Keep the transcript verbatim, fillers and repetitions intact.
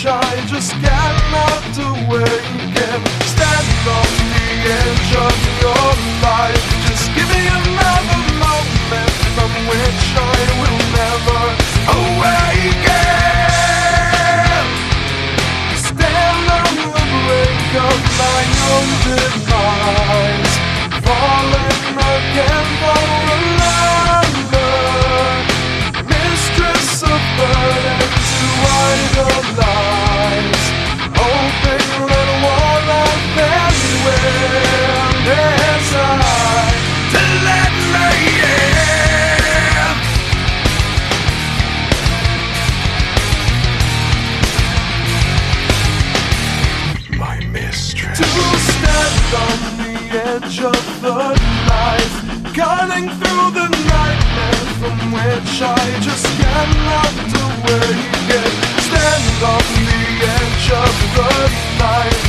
which I just cannot awake and stand on the edge of your life. Just give me another moment from which I will never awaken. Stand on the brink of my own demise, falling again for another mistress of burdens to idolize, hoping that one of them will decide to let me in. My mistress. To stand on the edge of the life, cutting through the nightmare from which I just cannot awaken. Stand on the edge of the light,